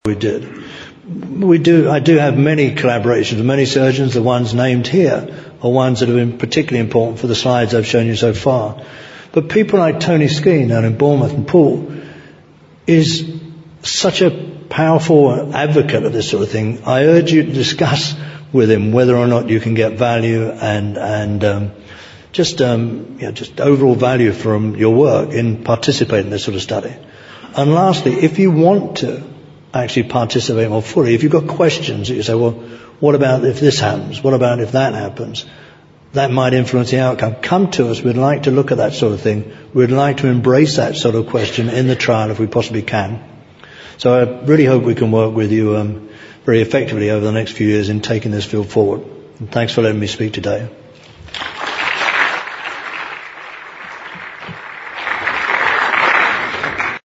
we did. I do have many collaborations with many surgeons. The ones named here are ones that have been particularly important for the slides I've shown you so far. But people like Tony Skene down in Bournemouth and Paul is such a powerful advocate of this sort of thing. I urge you to discuss with him whether or not you can get value and just overall value from your work in participating in this sort of study. And lastly, if you want to actually participate more fully, if you've got questions that you say, well, what about if this happens? What about if that happens? That might influence the outcome. Come to us. We'd like to look at that sort of thing. We'd like to embrace that sort of question in the trial if we possibly can. So I really hope we can work with you very effectively over the next few years in taking this field forward. And thanks for letting me speak today.